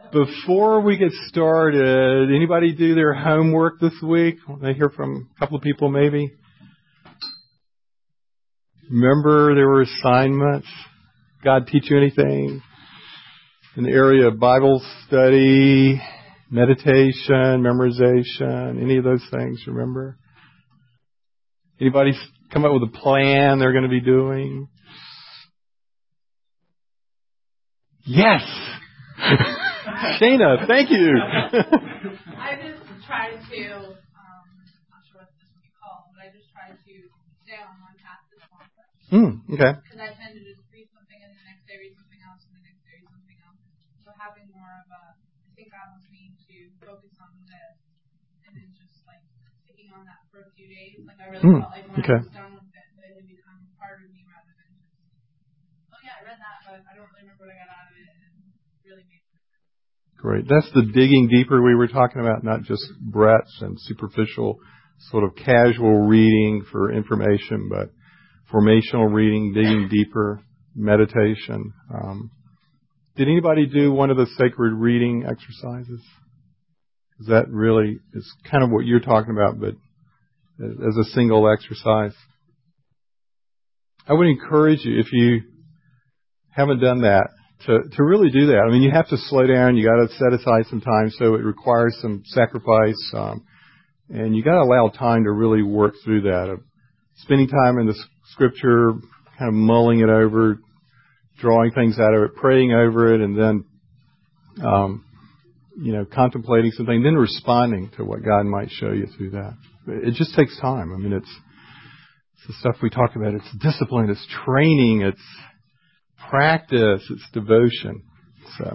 Before we get started, anybody do their homework this week? I hear from a couple of people maybe. Remember there were assignments? God teach you anything in the area of Bible study, meditation, memorization, any of those things, remember? Anybody come up with a plan they're going to be doing? Yes! Shana, thank you! I just tried to, not sure what this would be called, but I just tried to stay on one path this month. Okay. Because I tend to just read something and the next day read something else and the next day read something else. So having more of a, I think God wants me to focus on this and then just like sticking on that for a few days. Like I really felt like when I was done with it, that it had become part of me rather than just, oh yeah, I read that, but I don't really remember what I got out of it, and really made sense. Great. That's the digging deeper we were talking about, not just breadth and superficial sort of casual reading for information, but formational reading, digging deeper, meditation. Did anybody do one of the sacred reading exercises? That really is kind of what you're talking about, but as a single exercise. I would encourage you, if you haven't done that, to really do that. I mean, you have to slow down. You got to set aside some time, so it requires some sacrifice, and you got to allow time to really work through that. Spending time in the Scripture, kind of mulling it over, drawing things out of it, praying over it, and then, contemplating something, then responding to what God might show you through that. It just takes time. I mean, it's the stuff we talk about. It's discipline. It's training. It's practice, it's devotion. So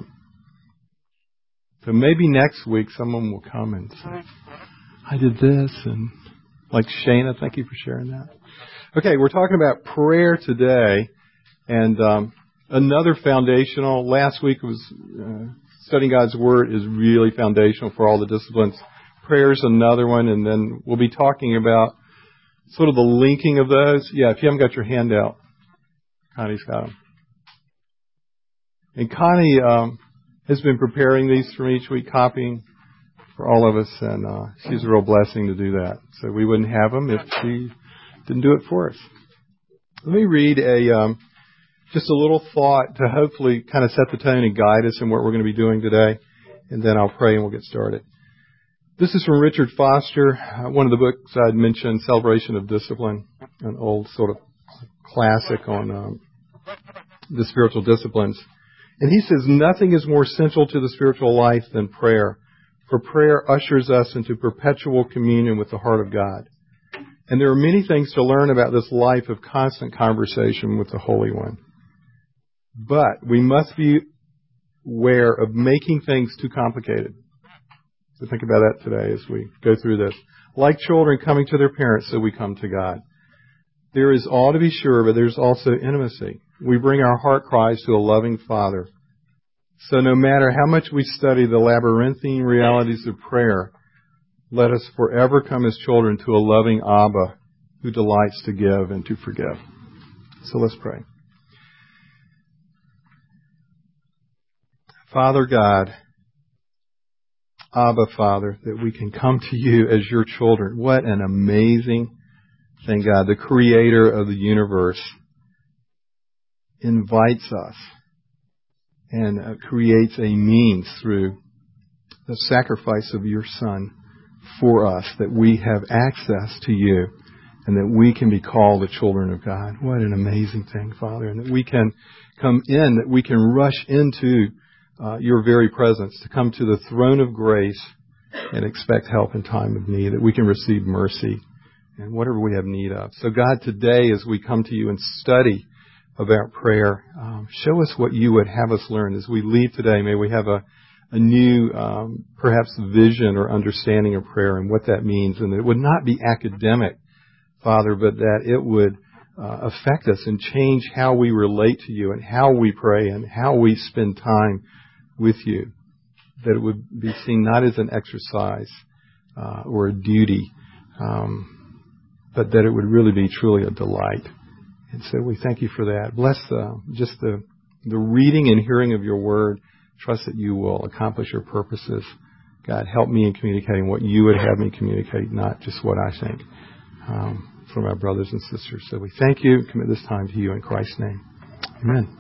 maybe next week someone will come and say, I did this, and like Shana, thank you for sharing that. Okay, we're talking about prayer today, and another foundational. Last week was studying God's Word is really foundational for all the disciplines. Prayer is another one, and then we'll be talking about sort of the linking of those. Yeah, if you haven't got your handout, Connie's got them. And Connie has been preparing these for each week, copying for all of us, and she's a real blessing to do that. So we wouldn't have them if she didn't do it for us. Let me read just a little thought to hopefully kind of set the tone and guide us in what we're going to be doing today, and then I'll pray and we'll get started. This is from Richard Foster, one of the books I'd mentioned, Celebration of Discipline, an old sort of classic on the spiritual disciplines. And he says, nothing is more central to the spiritual life than prayer, for prayer ushers us into perpetual communion with the heart of God. And there are many things to learn about this life of constant conversation with the Holy One. But we must be aware of making things too complicated. So think about that today as we go through this. Like children coming to their parents, so we come to God. There is awe to be sure, but there's also intimacy. We bring our heart cries to a loving Father. So no matter how much we study the labyrinthine realities of prayer, let us forever come as children to a loving Abba who delights to give and to forgive. So let's pray. Father God, Abba Father, that we can come to you as your children. What an amazing thing, God, the creator of the universe, invites us and creates a means through the sacrifice of your Son for us that we have access to you and that we can be called the children of God. What an amazing thing, Father, and that we can come in, that we can rush into your very presence, to come to the throne of grace and expect help in time of need, that we can receive mercy and whatever we have need of. So God, today as we come to you and study about prayer, show us what you would have us learn. As we leave today, may we have a new, perhaps vision or understanding of prayer and what that means, and that it would not be academic, Father, but that it would affect us and change how we relate to you and how we pray and how we spend time with you. That it would be seen not as an exercise or a duty, but that it would really be truly a delight. And so we thank you for that. Bless the reading and hearing of your word. trust that you will accomplish your purposes. God, help me in communicating what you would have me communicate, not just what I think, for my brothers and sisters. So we thank you and commit this time to you in Christ's name. Amen.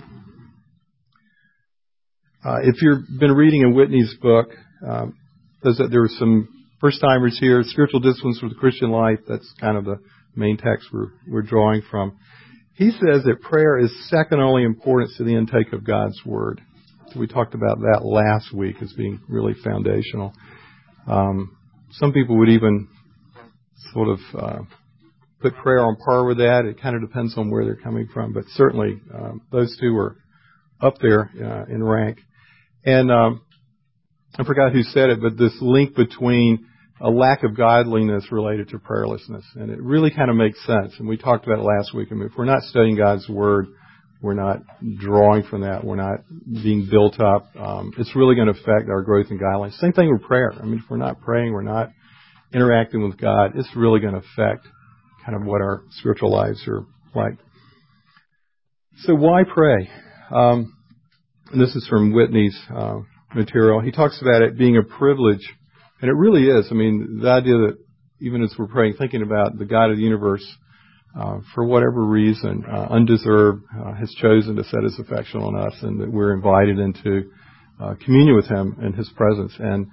If you've been reading in Whitney's book, there were some first-timers here, Spiritual Disciplines for the Christian Life. That's kind of the main text we're drawing from. He says that prayer is second only importance to the intake of God's Word. So we talked about that last week as being really foundational. Some people would even sort of put prayer on par with that. It kind of depends on where they're coming from, but certainly those two are up there in rank. And I forgot who said it, but this link between a lack of godliness related to prayerlessness. And it really kind of makes sense. And we talked about it last week. I mean, if we're not studying God's Word, we're not drawing from that, we're not being built up, it's really going to affect our growth in godliness. Same thing with prayer. I mean, if we're not praying, we're not interacting with God, it's really going to affect kind of what our spiritual lives are like. So why pray? And this is from Whitney's material. He talks about it being a privilege. And it really is. I mean, the idea that even as we're praying, thinking about the God of the universe, for whatever reason, undeserved, has chosen to set His affection on us, and that we're invited into communion with Him in His presence. And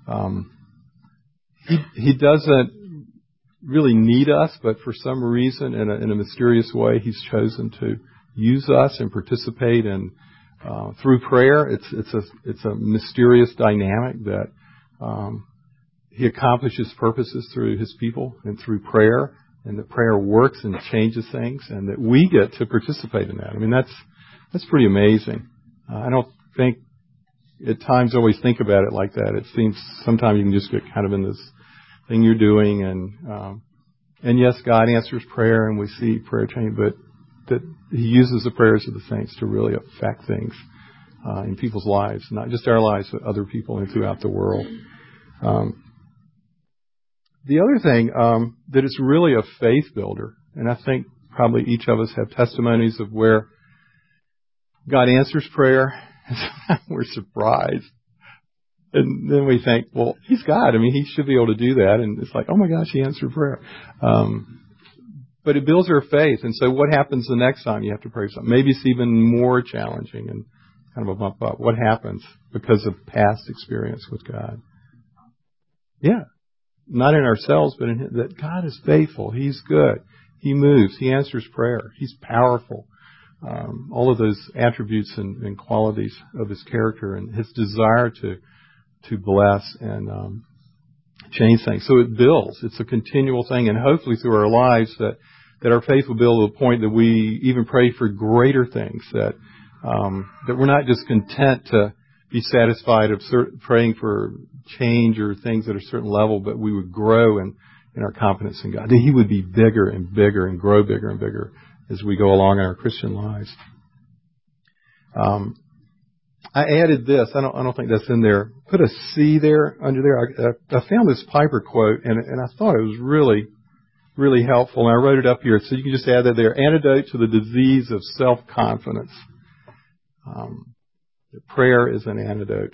He doesn't really need us, but for some reason, in a mysterious way, He's chosen to use us and participate in through prayer. It's a mysterious dynamic that He accomplishes purposes through His people and through prayer, and that prayer works and changes things, and that we get to participate in that. I mean, that's pretty amazing. I don't think at times always think about it like that. It seems sometimes you can just get kind of in this thing you're doing, and yes, God answers prayer, and we see prayer change, but that He uses the prayers of the saints to really affect things in people's lives, not just our lives, but other people and throughout the world. The other thing that is really a faith builder, and I think probably each of us have testimonies of where God answers prayer, and we're surprised. And then we think, well, He's God. I mean, He should be able to do that. And it's like, oh my gosh, He answered prayer. But it builds our faith. And so what happens the next time you have to pray something? Maybe it's even more challenging and kind of a bump up. What happens because of past experience with God? Yeah. Not in ourselves, but in Him, that God is faithful. He's good. He moves. He answers prayer. He's powerful. All of those attributes and qualities of His character and His desire to bless and change things. So it builds. It's a continual thing, and hopefully through our lives that our faith will build to the point that we even pray for greater things, that we're not just content to be satisfied of praying for change or things at a certain level, but we would grow in our confidence in God. That He would be bigger and bigger and grow bigger and bigger as we go along in our Christian lives. I added this. I don't think that's in there. Put a C there under there. I found this Piper quote, and I thought it was really, really helpful. And I wrote it up here, so you can just add that there. Antidote to the disease of self-confidence. Prayer is an antidote.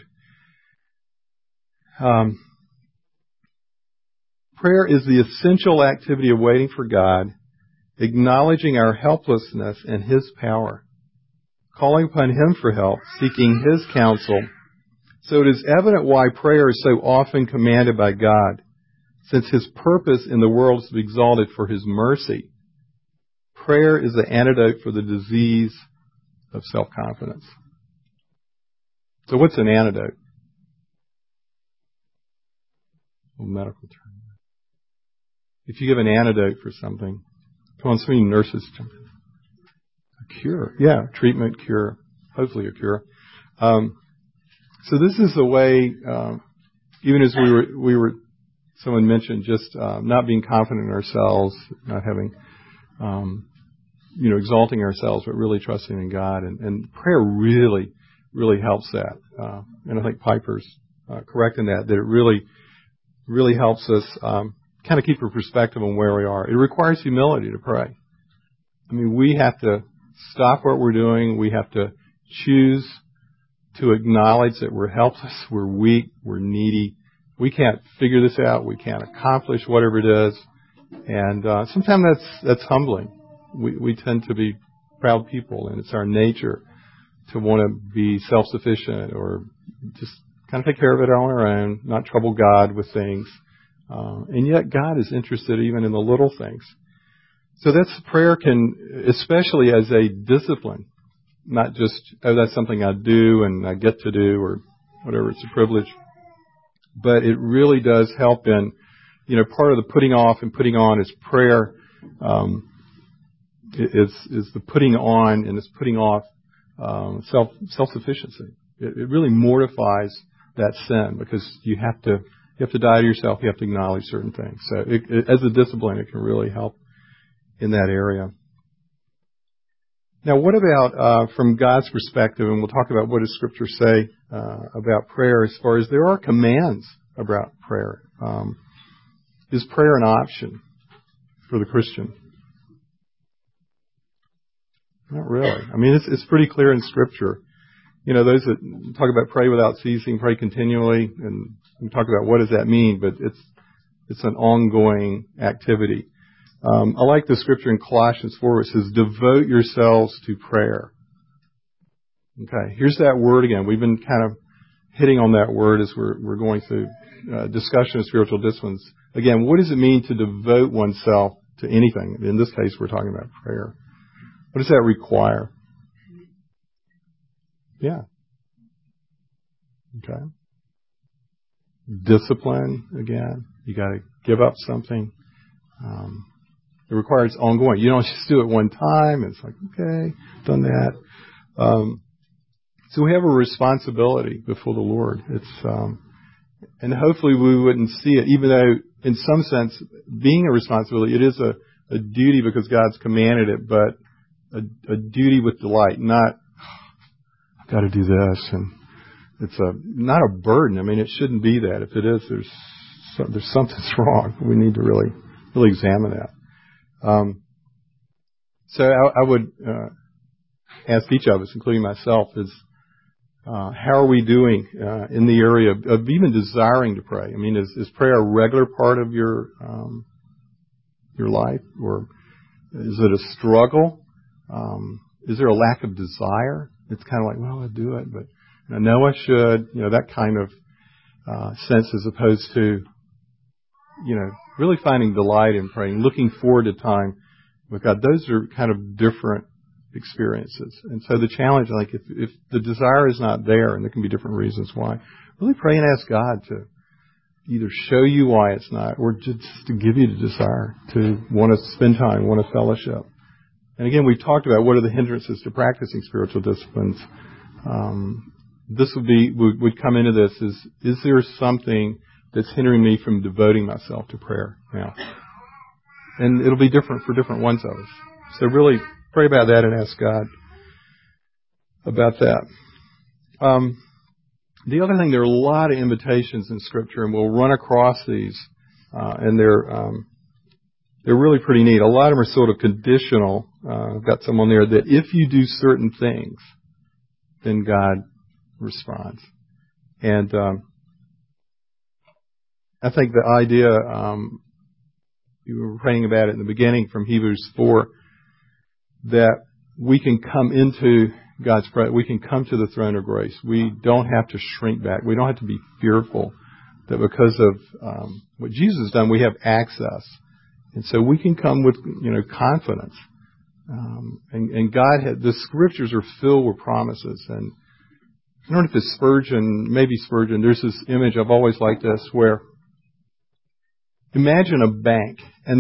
Prayer is the essential activity of waiting for God, acknowledging our helplessness and His power, calling upon Him for help, seeking His counsel. So it is evident why prayer is so often commanded by God, since His purpose in the world is to be exalted for His mercy. Prayer is the antidote for the disease of self-confidence. So what's an antidote? A medical term. If you give an antidote for something, come on, so many nurses jump in. A cure. Yeah, treatment, cure. Hopefully a cure. So this is the way, even as we were, someone mentioned just not being confident in ourselves, not having, exalting ourselves, but really trusting in God. And prayer really, really helps that. And I think Piper's correct in that it really, really helps us kind of keep a perspective on where we are. It requires humility to pray. I mean, we have to stop what we're doing. We have to choose to acknowledge that we're helpless, we're weak, we're needy. We can't figure this out. We can't accomplish whatever it is. And sometimes that's humbling. We tend to be proud people, and it's our nature to want to be self-sufficient or just kind of take care of it on our own, not trouble God with things. And yet God is interested even in the little things. So prayer can, especially as a discipline, not just, that's something I do and I get to do or whatever, it's a privilege. But it really does help in, part of the putting off and putting on is prayer, is the putting on and it's putting off, self-sufficiency. It really mortifies that sin because you have to die to yourself. You have to acknowledge certain things. So as a discipline, it can really help in that area. Now, what about from God's perspective, and we'll talk about what does Scripture say about prayer as far as there are commands about prayer. Is prayer an option for the Christian? Not really. I mean, it's pretty clear in Scripture. Those that talk about pray without ceasing, pray continually, and we talk about what does that mean, but it's an ongoing activity. I like the Scripture in Colossians 4 where it says, devote yourselves to prayer. Okay, here's that word again. We've been kind of hitting on that word as we're going through discussion of spiritual disciplines. Again, what does it mean to devote oneself to anything? In this case, we're talking about prayer. What does that require? Yeah. Okay. Discipline, again. You got to give up something. It requires ongoing. You don't just do it one time. It's like, okay, done that. So we have a responsibility before the Lord. And hopefully we wouldn't see it, even though in some sense, being a responsibility, it is a duty because God's commanded it, but a duty with delight, not, I've got to do this, and it's not a burden. I mean, it shouldn't be that. If it is, there's something's wrong. We need to really examine that. So I would ask each of us, including myself, is how are we doing in the area of even desiring to pray? I mean, is prayer a regular part of your life, or is it a struggle? Is there a lack of desire? It's kind of like, well, I do it, but I know I should. That kind of sense, as opposed to really finding delight in praying, looking forward to time with God. Those are kind of different experiences. And so the challenge, like if the desire is not there, and there can be different reasons why, really pray and ask God to either show you why it's not, or just to give you the desire to want to spend time, want to fellowship. And again, we've talked about what are the hindrances to practicing spiritual disciplines. This would come into this is there something that's hindering me from devoting myself to prayer now? And it'll be different for different ones of us. So really pray about that and ask God about that. The other thing, there are a lot of invitations in Scripture, and we'll run across these, and they're really pretty neat. A lot of them are sort of conditional. I've got some on there that if you do certain things, then God responds. And I think the idea, you were praying about it in the beginning from Hebrews 4, that we can come into God's presence. We can come to the throne of grace. We don't have to shrink back. We don't have to be fearful that because of what Jesus has done, we have access. And so we can come with, confidence. And God the Scriptures are filled with promises. And I don't know if it's Spurgeon, there's this image, I've always liked this, where imagine a bank, and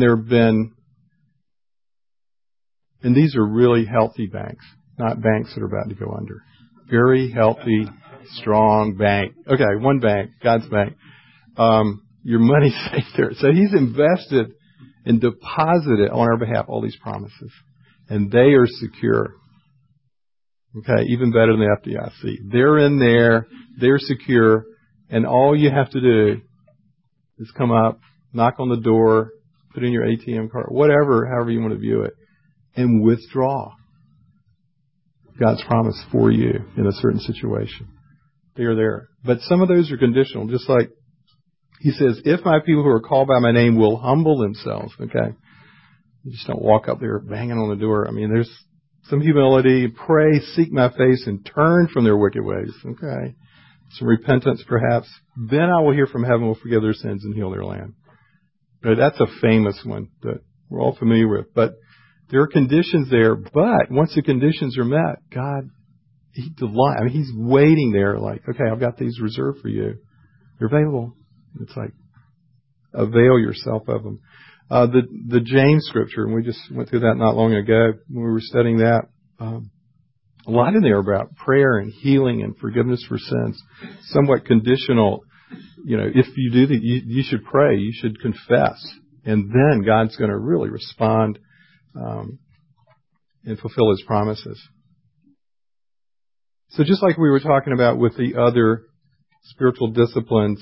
and these are really healthy banks, not banks that are about to go under. Very healthy, strong bank. Okay, one bank, God's bank. Your money's safe there. So He's invested and deposited on our behalf all these promises. And they are secure. Okay, even better than the FDIC. They're in there, they're secure, and all you have to do is come up, knock on the door, put in your ATM card, however you want to view it, and withdraw God's promise for you in a certain situation. They are there. But some of those are conditional, just like he says, if my people who are called by my name will humble themselves, okay? You just don't walk up there banging on the door. I mean, there's some humility, pray, seek my face, and turn from their wicked ways, okay? Some repentance, perhaps. Then I will hear from heaven, will forgive their sins, and heal their land. Okay, that's a famous one that we're all familiar with. But there are conditions there. But once the conditions are met, God, He's waiting there like, okay, I've got these reserved for you. They're available. It's like, avail yourself of them. The James scripture, and we just went through that not long ago when we were studying that. A lot in there about prayer and healing and forgiveness for sins. Somewhat conditional. You know, if you do that, you should pray, you should confess, and then God's going to really respond and fulfill His promises. So just like we were talking about with the other spiritual disciplines,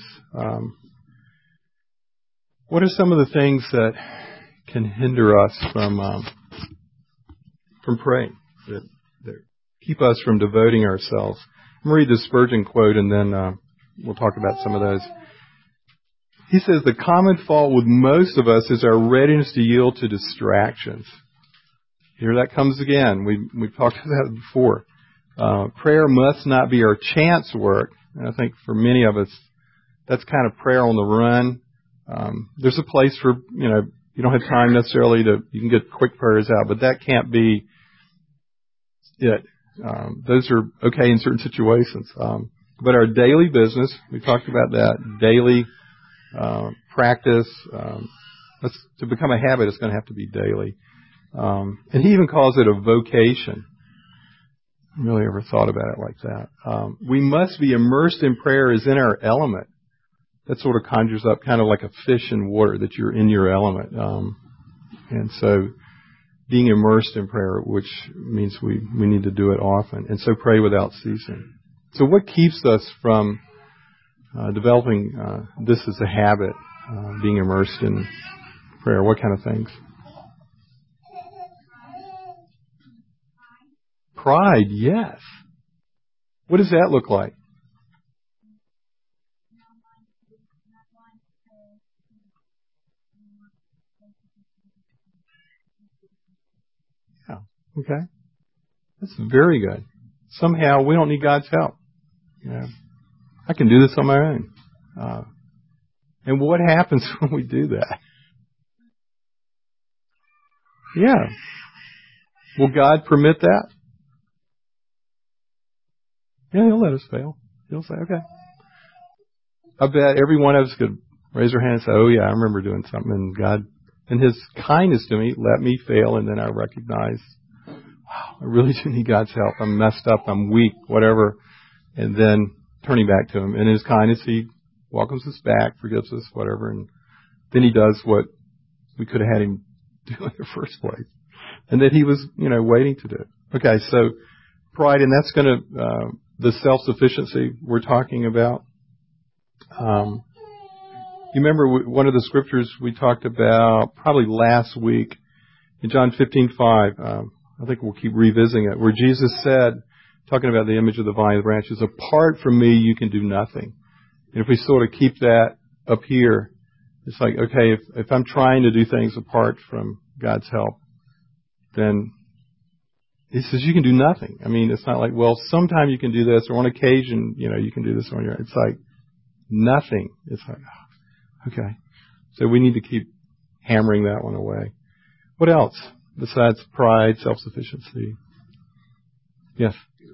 what are some of the things that can hinder us from praying, that keep us from devoting ourselves? I'm going to read the Spurgeon quote, and then we'll talk about some of those. He says, the common fault with most of us is our readiness to yield to distractions. Here that comes again. We've talked about that before. Prayer must not be our chance work. And I think for many of us, that's kind of prayer on the run. There's a place for, you don't have time necessarily you can get quick prayers out, but that can't be it. Those are okay in certain situations. But our daily business, we talked about that, daily practice, to become a habit, it's going to have to be daily. And he even calls it a vocation. I really ever thought about it like that. We must be immersed in prayer as in our element. That sort of conjures up kind of like a fish in water, that you're in your element. And so being immersed in prayer, which means we need to do it often. And so pray without ceasing. So what keeps us from developing this as a habit, being immersed in prayer? What kind of things? Pride, yes. What does that look like? Yeah, okay. That's very good. Somehow we don't need God's help. I can do this on my own. And what happens when we do that? Yeah. Will God permit that? Yeah, He'll let us fail. He'll say, okay. I bet every one of us could raise our hand and say, oh yeah, I remember doing something, and God, in His kindness to me, let me fail, and then I recognize, wow, I really do need God's help. I'm messed up, I'm weak, whatever. And then turning back to Him. And in His kindness, He welcomes us back, forgives us, whatever, and then He does what we could have had Him do in the first place. And that He was, waiting to do. Okay, so pride, and that's going to, the self-sufficiency we're talking about. You remember one of the scriptures we talked about probably last week in John 15:5. I think we'll keep revisiting it, where Jesus said, talking about the image of the vine and the branches, apart from me, you can do nothing. And if we sort of keep that up here, it's like, okay, if I'm trying to do things apart from God's help, then He says you can do nothing. I mean, it's not like, well, sometime you can do this, or on occasion, you can do this on your own. It's like nothing. It's like, okay. So we need to keep hammering that one away. What else besides pride, self-sufficiency? Yes.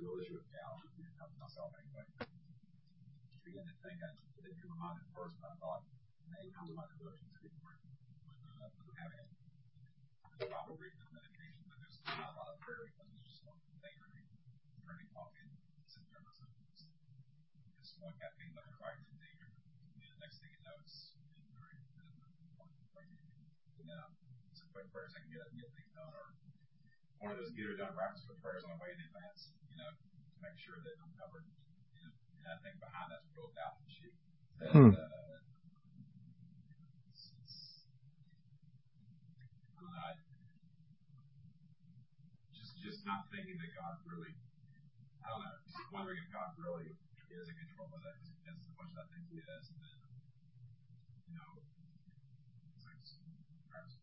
Prayers I can get things done, or one of those get or done practice with prayers on the way in advance, to make sure that I'm covered. And I think behind that's a real balance sheet. Just not thinking that God really, I don't know, just wondering if God really He is in control of that as much as I think He is. And then, it's like perhaps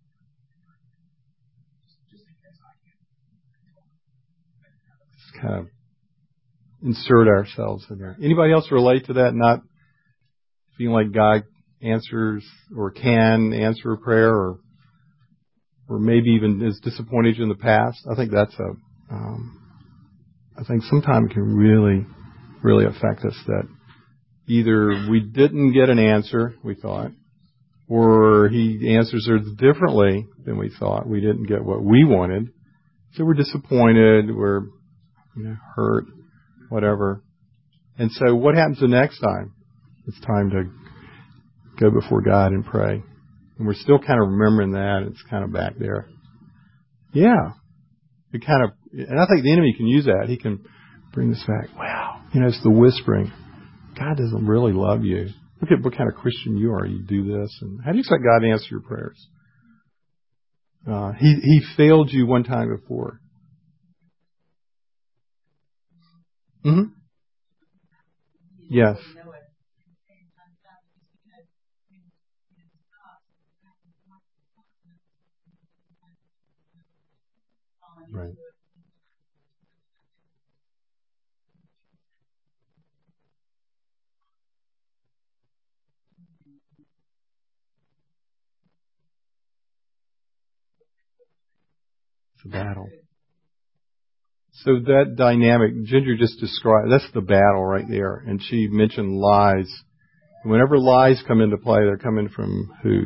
just in case I can't control it, make it happen. Just kind of insert ourselves in there. Anybody else relate to that? Not feeling like God answers or can answer a prayer, or maybe even is disappointed you in the past. I think that's I think sometimes it can really, really affect us that either we didn't get an answer we thought, or He answers it differently than we thought. We didn't get what we wanted, so we're disappointed, we're hurt, whatever. And so what happens the next time? It's time to go before God and pray. And we're still kind of remembering that. It's kind of back there. Yeah. And I think the enemy can use that. He can bring this back. Wow. It's the whispering. God doesn't really love you. Look at what kind of Christian you are. You do this. And how do you expect God to answer your prayers? He failed you one time before. Mm-hmm. Yes. Right. It's a battle. So that dynamic, Ginger just described, that's the battle right there. And she mentioned lies. Whenever lies come into play, they're coming from who?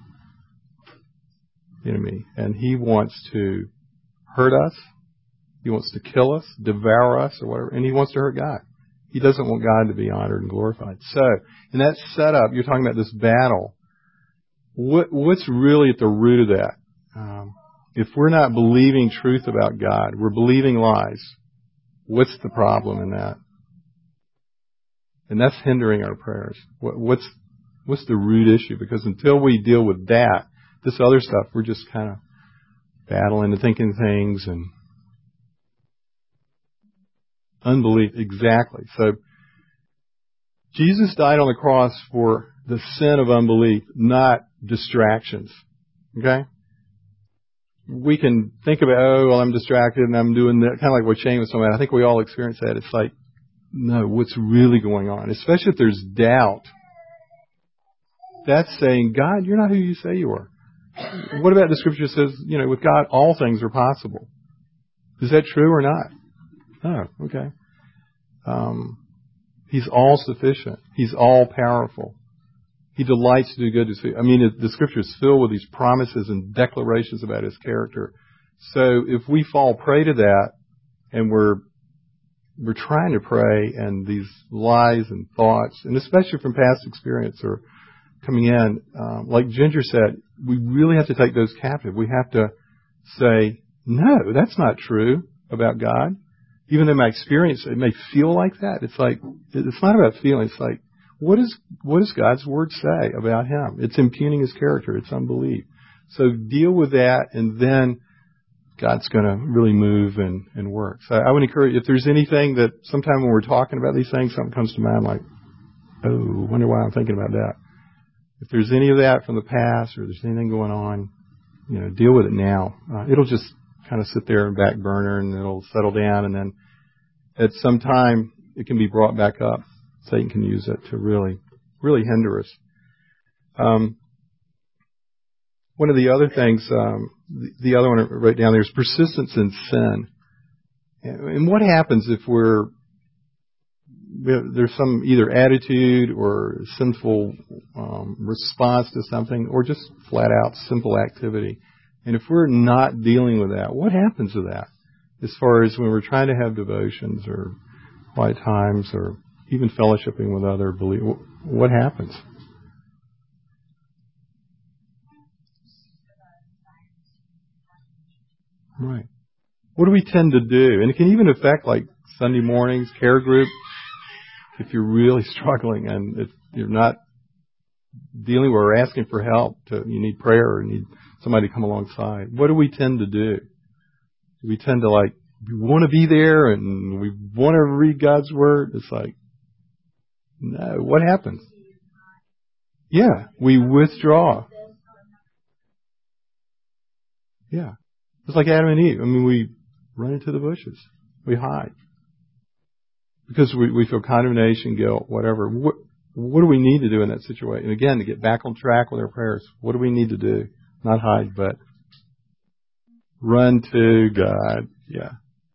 The enemy. And he wants to hurt us. He wants to kill us, devour us, or whatever. And he wants to hurt God. He doesn't want God to be honored and glorified. So, in that setup, you're talking about this battle. What's really at the root of that? If we're not believing truth about God, we're believing lies. What's the problem in that? And that's hindering our prayers. What's the root issue? Because until we deal with that, this other stuff, we're just kind of battling and thinking things and unbelief. Exactly. So Jesus died on the cross for the sin of unbelief, not distractions. Okay? We can think about, I'm distracted and I'm doing that, kind of like what Shane was talking about. I think we all experience that. It's like, no, what's really going on? Especially if there's doubt. That's saying, God, you're not who you say you are. What about the scripture that says, with God, all things are possible? Is that true or not? Oh, okay. He's all sufficient. He's all powerful. He delights to do good. The scripture is filled with these promises and declarations about His character. So if we fall prey to that and we're trying to pray and these lies and thoughts, and especially from past experience, are coming in, like Ginger said, we really have to take those captive. We have to say, no, that's not true about God. Even though my experience, it may feel like that. It's like, it's not about feeling. It's like, what does God's Word say about Him? It's impugning His character. It's unbelief. So deal with that, and then God's going to really move and work. So I would encourage, if there's anything that sometime when we're talking about these things, something comes to mind like, oh, wonder why I'm thinking about that. If there's any of that from the past, or there's anything going on, deal with it now. It'll just kind of sit there in back burner, and it'll settle down, and then at some time it can be brought back up. Satan can use it to really, really hinder us. One of the other things, the other one I wrote down there is persistence in sin. And what happens if there's some either attitude or sinful response to something, or just flat out simple activity? And if we're not dealing with that, what happens to that? As far as when we're trying to have devotions or quiet times or even fellowshipping with other believers, what happens? Right. What do we tend to do? And it can even affect like Sunday mornings, care group. If you're really struggling and if you're not dealing with or asking for help, you need prayer or need somebody to come alongside. What do we tend to do? Do we tend to we want to be there and we want to read God's Word? It's like, No. What happens? Yeah, we withdraw. Yeah. It's like Adam and Eve. I mean, we run into the bushes. We hide. Because we feel condemnation, guilt, whatever. What do we need to do in that situation? And again, to get back on track with our prayers, what do we need to do? Not hide, but run to God. Yeah.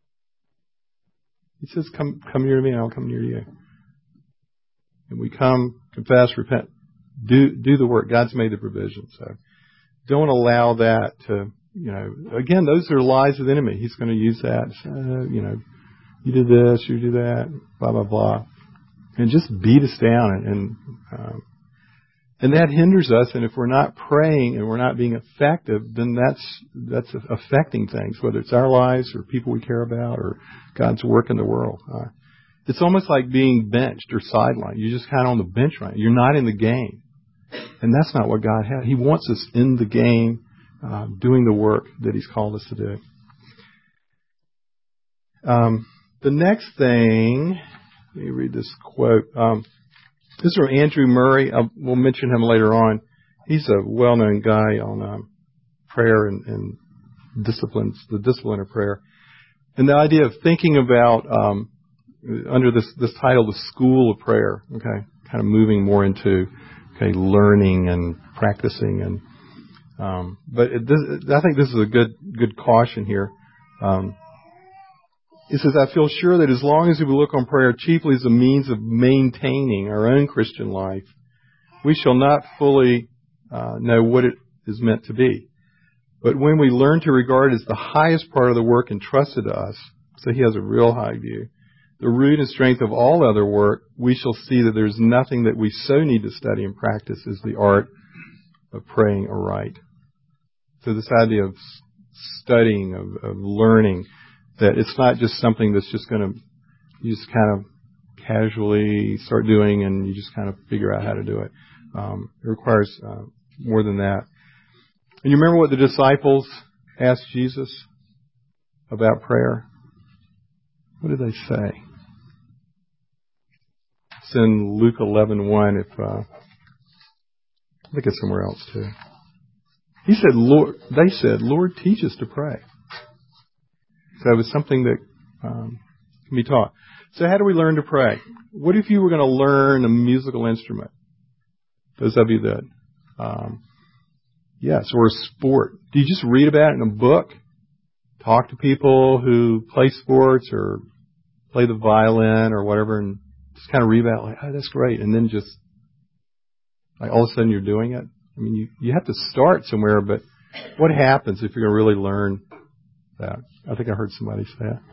He says, come near to me and I'll come near to you. And we come, confess, repent, do the work. God's made the provision. So don't allow that to, again, those are lies of the enemy. He's going to use that, you did this, you do that, blah, blah, blah. And just beat us down. And that hinders us. And if we're not praying and we're not being effective, then that's affecting things, whether it's our lives or people we care about or God's work in the world. It's almost like being benched or sidelined. You're just kind of on the bench right now. You're not in the game. And that's not what God has. He wants us in the game, doing the work that He's called us to do. The next thing, let me read this quote. This is from Andrew Murray. We'll mention him later on. He's a well-known guy on prayer and disciplines, the discipline of prayer. And the idea of thinking about, under this title, the school of prayer, okay, kind of moving more into, learning and practicing. But I think this is a good caution here. It says, I feel sure that as long as we look on prayer chiefly as a means of maintaining our own Christian life, we shall not fully know what it is meant to be. But when we learn to regard it as the highest part of the work entrusted to us, so he has a real high view, the root and strength of all other work, we shall see that there's nothing that we so need to study and practice as the art of praying aright. So this idea of studying, of learning, that it's not just something that's just going to, you just kind of casually start doing and you just kind of figure out how to do it. It requires more than that. And you remember what the disciples asked Jesus about prayer? What did they say? It's in Luke 11:1. I think it's somewhere else too. They said, Lord, teach us to pray. So it was something that can be taught. So how do we learn to pray? What if you were going to learn a musical instrument? Those of you that, or a sport. Do you just read about it in a book? Talk to people who play sports or play the violin or whatever and just kind of read about it like, oh, that's great. And then just, like, all of a sudden you're doing it. I mean, you have to start somewhere, but what happens if you're going to really learn that? I think I heard somebody say that.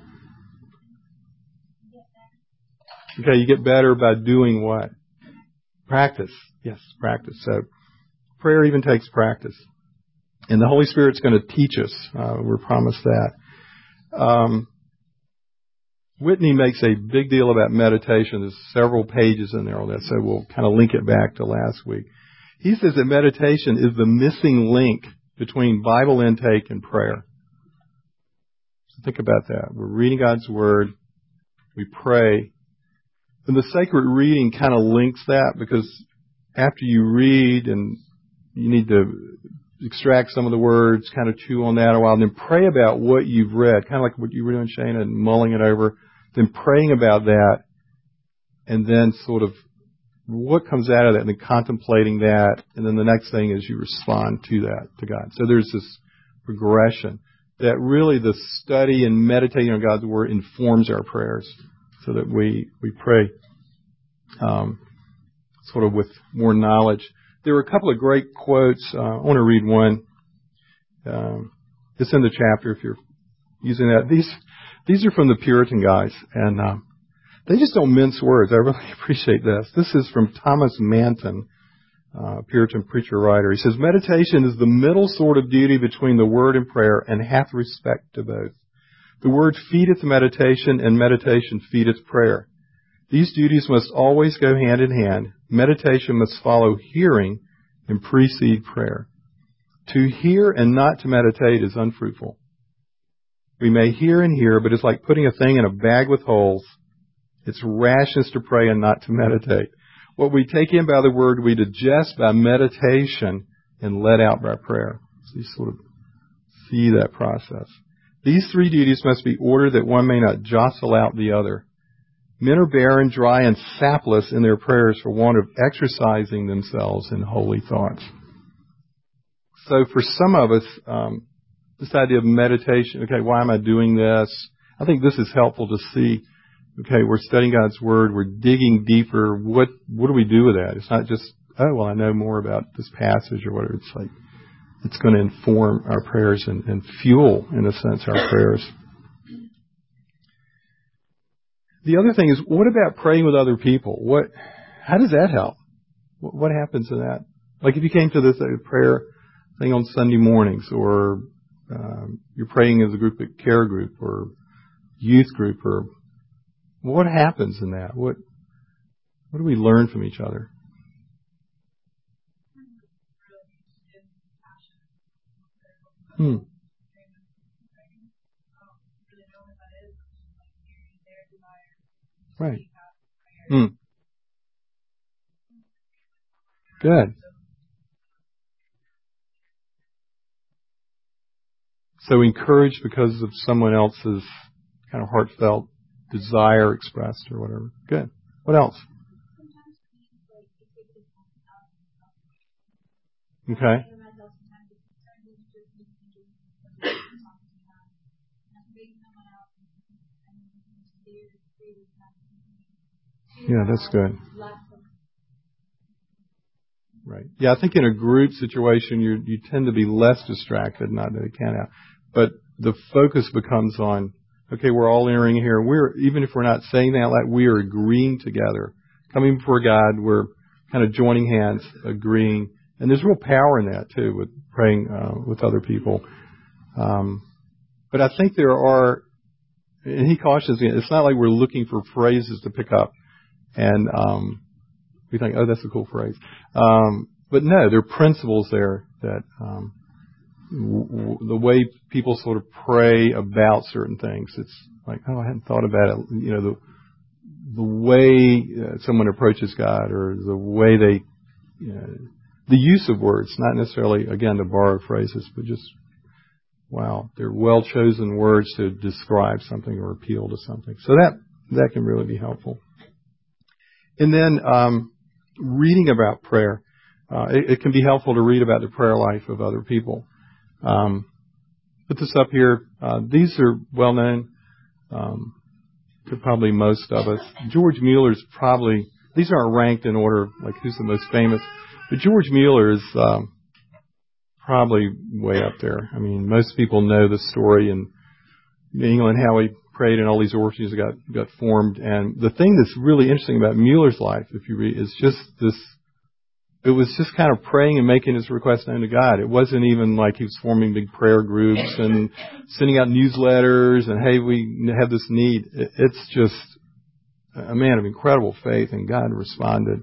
Okay, you get better by doing what? Practice. Yes, practice. So prayer even takes practice. And the Holy Spirit's going to teach us. We're promised that. Whitney makes a big deal about meditation. There's several pages in there on that, so we'll kind of link it back to last week. He says that meditation is the missing link between Bible intake and prayer. So think about that. We're reading God's Word. We pray. And the sacred reading kind of links that, because after you read and you need to extract some of the words, kind of chew on that a while, and then pray about what you've read, kind of like what you were doing, Shana, and mulling it over, then praying about that, and then sort of what comes out of that, and then contemplating that, and then the next thing is you respond to that, to God. So there's this progression that really the study and meditating on God's Word informs our prayers so that we pray sort of with more knowledge. There were a couple of great quotes. I want to read one. It's in the chapter if you're using that. These are from the Puritan guys, and they just don't mince words. I really appreciate this. This is from Thomas Manton, Puritan preacher writer. He says, meditation is the middle sort of duty between the word and prayer, and hath respect to both. The word feedeth meditation, and meditation feedeth prayer. These duties must always go hand in hand. Meditation must follow hearing and precede prayer. To hear and not to meditate is unfruitful. We may hear and hear, but it's like putting a thing in a bag with holes. It's rashness to pray and not to meditate. What we take in by the Word, we digest by meditation and let out by prayer. So you sort of see that process. These three duties must be ordered that one may not jostle out the other. Men are barren, dry, and sapless in their prayers for want of exercising themselves in holy thoughts. So for some of us, this idea of meditation, okay, why am I doing this? I think this is helpful to see, okay, we're studying God's Word, we're digging deeper. What do we do with that? It's not just, oh, well, I know more about this passage or whatever. It's like, it's going to inform our prayers and fuel, in a sense, our prayers. The other thing is, what about praying with other people? How does that help? What happens to that? Like if you came to this prayer thing on Sunday mornings, or you're praying as a care group or youth group, or what happens in that? What do we learn from each other? Right. Good. So encouraged because of someone else's kind of heartfelt desire expressed or whatever. Good. What else? Okay. Yeah, that's good. Right. Yeah, I think in a group situation, you tend to be less distracted, not that it can't happen. But the focus becomes on, okay, we're all entering here. Even if we're not saying that, like we are agreeing together. Coming before God, we're kind of joining hands, agreeing. And there's real power in that, too, with praying with other people. But I think there are, and he cautions me, it's not like we're looking for phrases to pick up. And we think, oh, that's a cool phrase. But no, there are principles there that the way people sort of pray about certain things, it's like, oh, I hadn't thought about it. You know, the way someone approaches God, or the way they, the use of words, not necessarily, again, to borrow phrases, but just, wow, they're well-chosen words to describe something or appeal to something. So that can really be helpful. And then reading about prayer. It can be helpful to read about the prayer life of other people. Put this up here. These are well known to probably most of us. George Mueller's probably, these aren't ranked in order, like who's the most famous, but George Mueller is probably way up there. I mean, most people know the story in England, how he prayed and all these orphanages got formed. And the thing that's really interesting about Mueller's life, if you read, is just this. It was just kind of praying and making his request known to God. It wasn't even like he was forming big prayer groups and sending out newsletters and, hey, we have this need. It's just a man of incredible faith, and God responded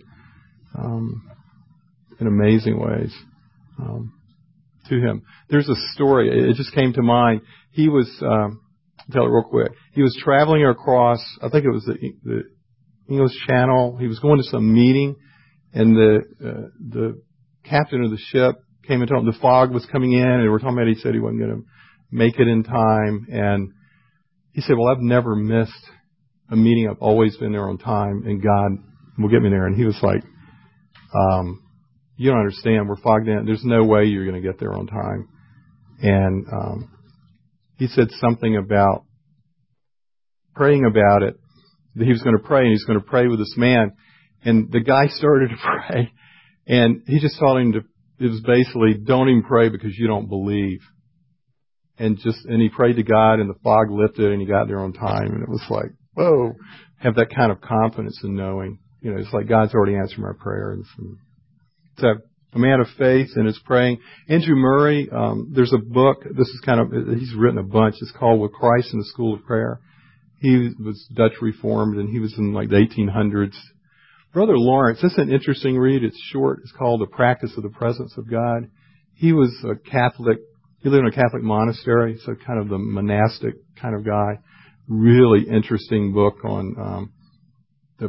in amazing ways to him. There's a story. It just came to mind. He was, tell it real quick. He was traveling across, I think it was the English Channel. He was going to some meeting. And the captain of the ship came and told him the fog was coming in, and we're talking about, he said he wasn't going to make it in time. And he said, well, I've never missed a meeting. I've always been there on time, and God will get me there. And he was like, you don't understand. We're fogged in. There's no way you're going to get there on time. And he said something about praying about it, that he was going to pray, and he's going to pray with this man. And the guy started to pray, and he just told him it was basically, don't even pray because you don't believe. And he prayed to God, and the fog lifted, and he got there on time. And it was like, whoa, have that kind of confidence in knowing, it's like God's already answered my prayer. And so a man of faith and is praying. Andrew Murray, there's a book, he's written a bunch. It's called With Christ in the School of Prayer. He was Dutch Reformed, and he was in like the 1800s. Brother Lawrence, this is an interesting read. It's short. It's called The Practice of the Presence of God. He was a Catholic. He lived in a Catholic monastery, so kind of the monastic kind of guy. Really interesting book on the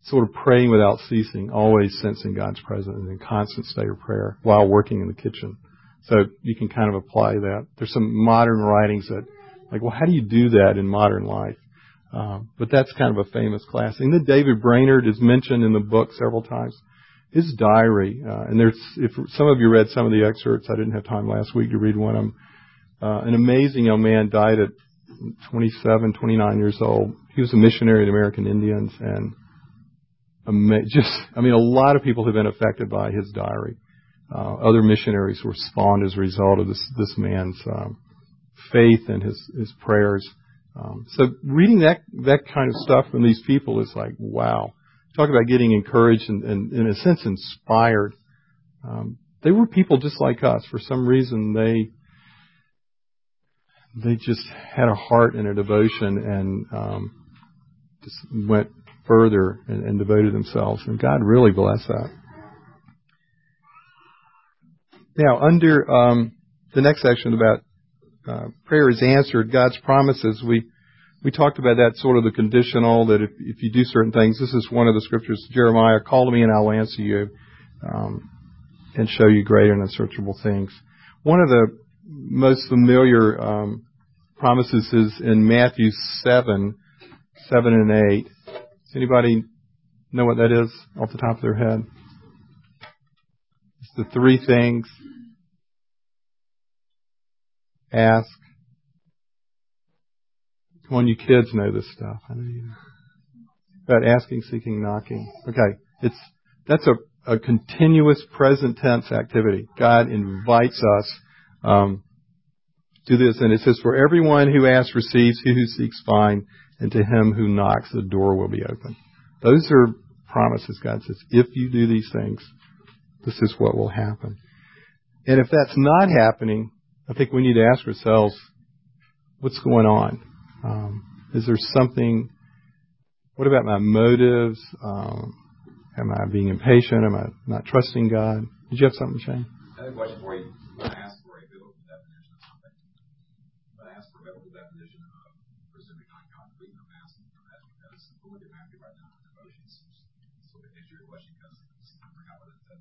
sort of praying without ceasing, always sensing God's presence and in constant state of prayer while working in the kitchen. So you can kind of apply that. There's some modern writings that, like, well, how do you do that in modern life? But that's kind of a famous class. And then David Brainerd is mentioned in the book several times. His diary, and if some of you read some of the excerpts, I didn't have time last week to read one of them. An amazing young man died at 27, 29 years old. He was a missionary to the American Indians, and a lot of people have been affected by his diary. Other missionaries were spawned as a result of this man's faith and his prayers. So reading that kind of stuff from these people is like, wow. Talk about getting encouraged and in a sense inspired. They were people just like us. For some reason, they just had a heart and a devotion and just went further and devoted themselves. And God really blessed that. Now, under the next section about prayer is answered, God's promises, we talked about that sort of the conditional, that if you do certain things, this is one of the scriptures, Jeremiah, call to me and I'll answer you and show you great and unsearchable things. One of the most familiar promises is in Matthew 7 and 8. Does anybody know what that is off the top of their head? It's the three things. Ask. Come on, you kids know this stuff. I know you know. About asking, seeking, knocking. Okay. That's a continuous present tense activity. God invites us to this, and it says, for everyone who asks receives, he who seeks finds, and to him who knocks the door will be open. Those are promises. God says, if you do these things, this is what will happen. And if that's not happening, I think we need to ask ourselves, what's going on? Is there something, what about my motives? Am I being impatient? Am I not trusting God? Did you have something, Shane? I have a question for you. When I ask for a biblical definition of something, when I ask for a biblical definition of presuming on God, the reason I'm asking for that is because I'm looking at Matthew right now in devotions. So to answer your question, because I forgot what it said.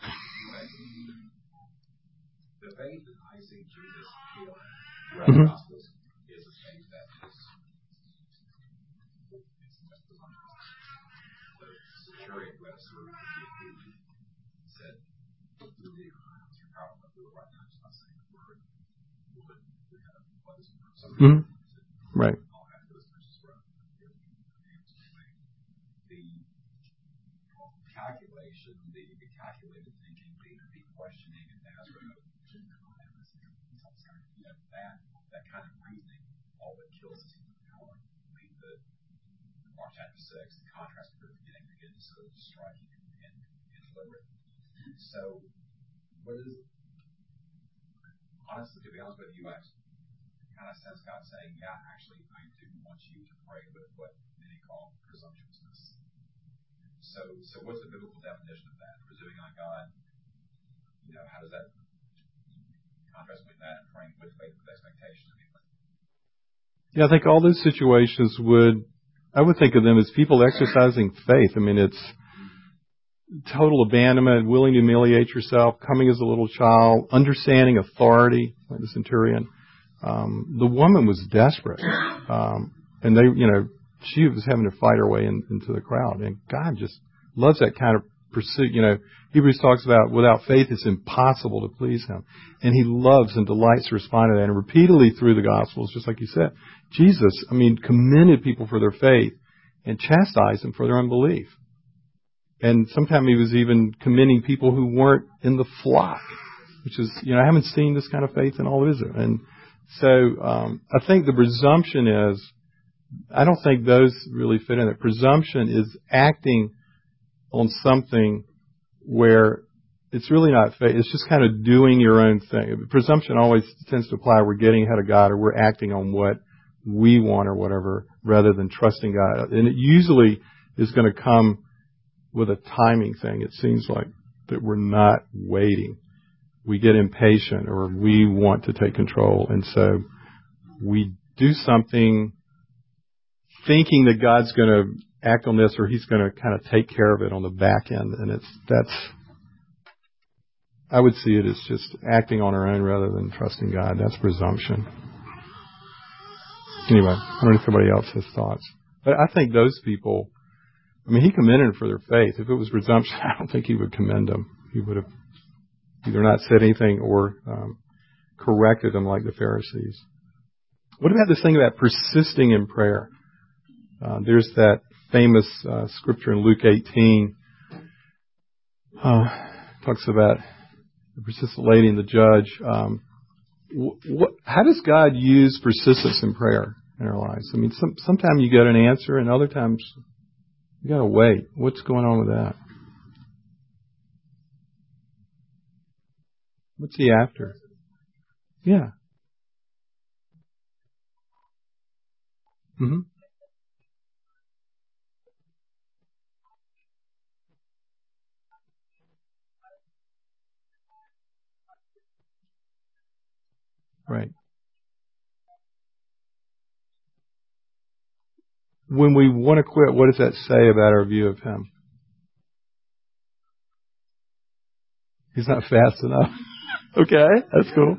The faith that I see Jesus heal throughout the Gospels is a faith that is the centurion who had a servant who said, you're probably do it right now, just not saying the word. We had a what is it? Right. The calculation, the calculated thinking, the questioning and asking, that kind of reasoning, all that kills us in the power. I mean, the Mark chapter 6, the contrast at the beginning, again, is so striking and deliberate. So, what is, honestly, to be honest with you, I kind of sense God saying, yeah, actually, I do want you to pray with what many call presumptuousness. So what's the biblical definition of that? Presuming on God, how does that contrast with that and praying with faith with expectation? Yeah, I think all those situations I would think of them as people exercising faith. I mean, it's total abandonment, willing to humiliate yourself, coming as a little child, understanding authority, like the centurion. The woman was desperate. And she was having to fight her way into the crowd. And God just loves that kind of pursuit. Hebrews talks about without faith it's impossible to please Him. And He loves and delights to respond to that. And repeatedly through the Gospels, just like you said, Jesus, commended people for their faith and chastised them for their unbelief. And sometimes He was even commending people who weren't in the flock, which is, I haven't seen this kind of faith in all of Israel. And so I think the presumption is, I don't think those really fit in it. Presumption is acting on something where it's really not faith. It's just kind of doing your own thing. Presumption always tends to apply we're getting ahead of God or we're acting on what we want or whatever rather than trusting God. And it usually is going to come with a timing thing. It seems like that we're not waiting. We get impatient or we want to take control. And so we do something thinking that God's going to act on this, or He's going to kind of take care of it on the back end. And I would see it as just acting on our own rather than trusting God. That's presumption. Anyway, I don't know if anybody else has thoughts. But I think those people, He commended them for their faith. If it was presumption, I don't think He would commend them. He would have either not said anything or corrected them like the Pharisees. What about this thing about persisting in prayer? There's that famous scripture in Luke 18. Talks about the persistent lady and the judge. How does God use persistence in prayer in our lives? Sometimes you get an answer, and other times you got to wait. What's going on with that? What's He after? Yeah. Mm-hmm. Right. When we want to quit, what does that say about our view of Him? He's not fast enough. Okay, that's cool.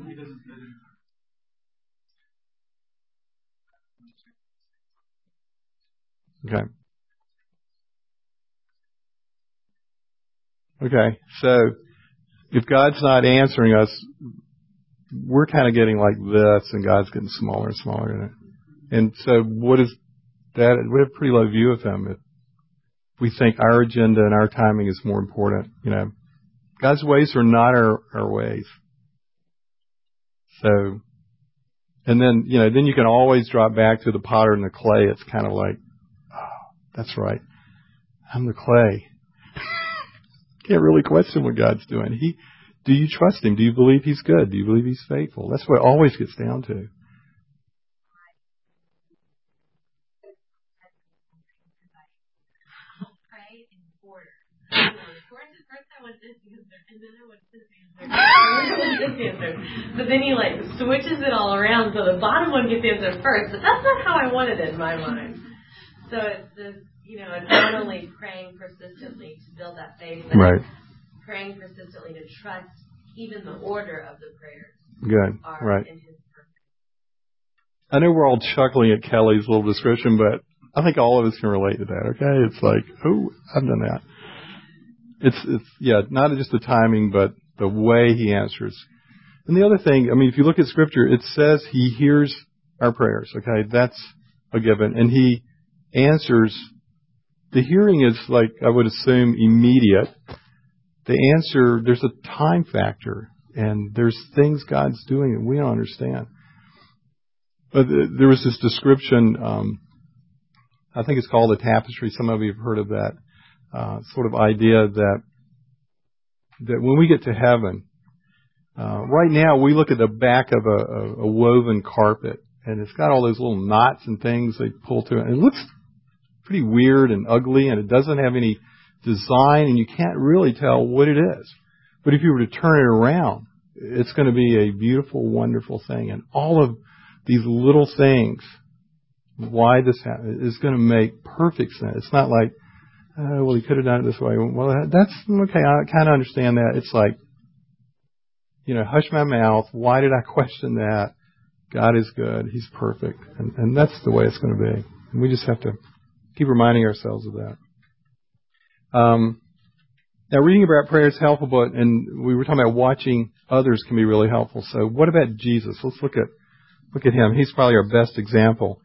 Okay. So if God's not answering us, we're kind of getting like this, and God's getting smaller and smaller. And so what is that? We have a pretty low view of Him. We think our agenda and our timing is more important. God's ways are not our ways. So, and then you can always drop back to the potter and the clay. It's kind of like, oh, that's right. I'm the clay. Can't really question what God's doing. Do you trust Him? Do you believe He's good? Do you believe He's faithful? That's what it always gets down to. Pray in order. First I want this answer, and then I want this answer, and then I want this answer. But then He switches it all around, so the bottom one gets answered first. But that's not how I wanted it in my mind. So it's this, it's not only praying persistently to build that faith, but right. Praying persistently to trust even the order of the prayers. Good. Are right. in His purpose. I know we're all chuckling at Kelly's little description, but I think all of us can relate to that. Okay, it's like, oh, I've done that. It's not just the timing, but the way He answers. And the other thing, if you look at Scripture, it says He hears our prayers. Okay, that's a given, and He answers. The hearing is I would assume immediate. The answer, there's a time factor, and there's things God's doing that we don't understand. But there was this description, I think it's called the tapestry. Some of you have heard of that sort of idea that when we get to heaven, right now we look at the back of a woven carpet, and it's got all those little knots and things they pull to it. And it looks pretty weird and ugly, and it doesn't have any design, and you can't really tell what it is. But if you were to turn it around, it's going to be a beautiful, wonderful thing. And all of these little things, why this happened, is going to make perfect sense. It's not like, he could have done it this way. Well, that's okay. I kind of understand that. It's like, hush my mouth. Why did I question that? God is good. He's perfect. And that's the way it's going to be. And we just have to keep reminding ourselves of that. Now, reading about prayer is helpful, and we were talking about watching others can be really helpful. So what about Jesus? Let's look at Him. He's probably our best example.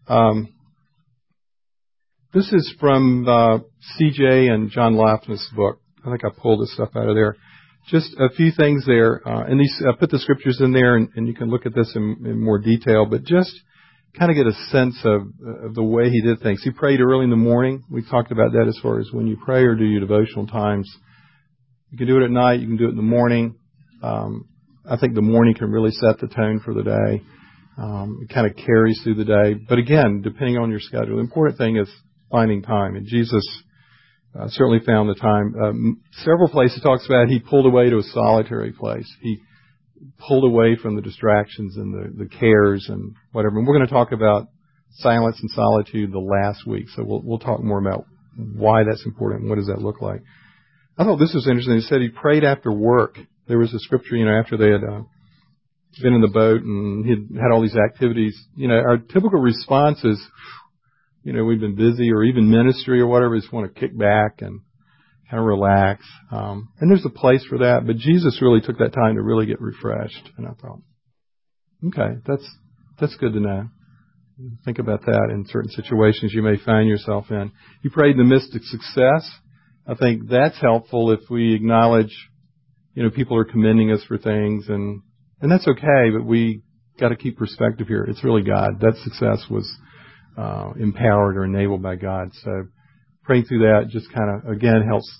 This is from C.J. and John Loftus' book. I think I pulled this stuff out of there. Just a few things there. And these, I put the scriptures in there, and you can look at this in more detail, but just kind of get a sense of the way he did things. He prayed early in the morning. We talked about that as far as when you pray or do your devotional times. You can do it at night. You can do it in the morning. I think the morning can really set the tone for the day. It kind of carries through the day. But again, depending on your schedule, the important thing is finding time. And Jesus certainly found the time. Several places talks about he pulled away to a solitary place. He pulled away from the distractions and the cares and whatever. And we're going to talk about silence and solitude the last week. So we'll talk more about why that's important and what does that look like. I thought this was interesting. He said he prayed after work. There was a scripture, after they had been in the boat and he'd had all these activities. Our typical response is, we've been busy, or even ministry or whatever, we just want to kick back and kind of relax. And there's a place for that, but Jesus really took that time to really get refreshed. And I thought, okay, that's good to know. Think about that in certain situations you may find yourself in. He prayed in the midst of success. I think that's helpful if we acknowledge, people are commending us for things, and that's okay, but we got to keep perspective here. It's really God. That success was empowered or enabled by God. So praying through that just kind of, again, helps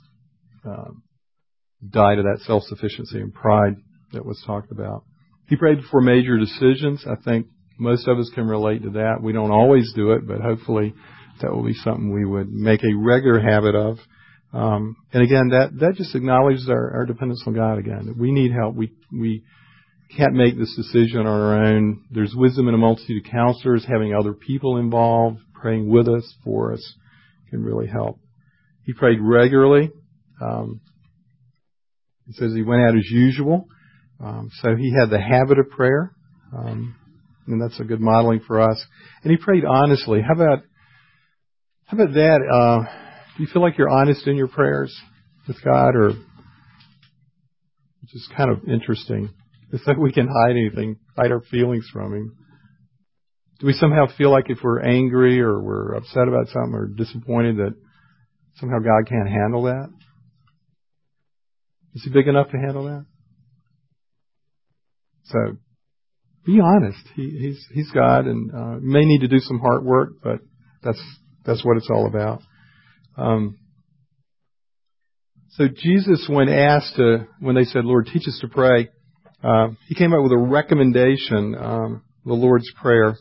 die to that self-sufficiency and pride that was talked about. He prayed before major decisions. I think most of us can relate to that. We don't always do it, but hopefully that will be something we would make a regular habit of. And again, that just acknowledges our dependence on God again. That we need help. We can't make this decision on our own. There's wisdom in a multitude of counselors. Having other people involved, praying with us, for us, can really help. He prayed regularly. He says he went out as usual. So he had the habit of prayer. And that's a good modeling for us. And he prayed honestly. How about that? Do you feel like you're honest in your prayers with God, or which is kind of interesting? It's like we can hide our feelings from Him. Do we somehow feel like if we're angry or we're upset about something or disappointed that somehow God can't handle that? Is He big enough to handle that? So, be honest. He's God, and you may need to do some hard work, but that's what it's all about. So Jesus, when they said, "Lord, teach us to pray," He came up with a recommendation, the Lord's Prayer.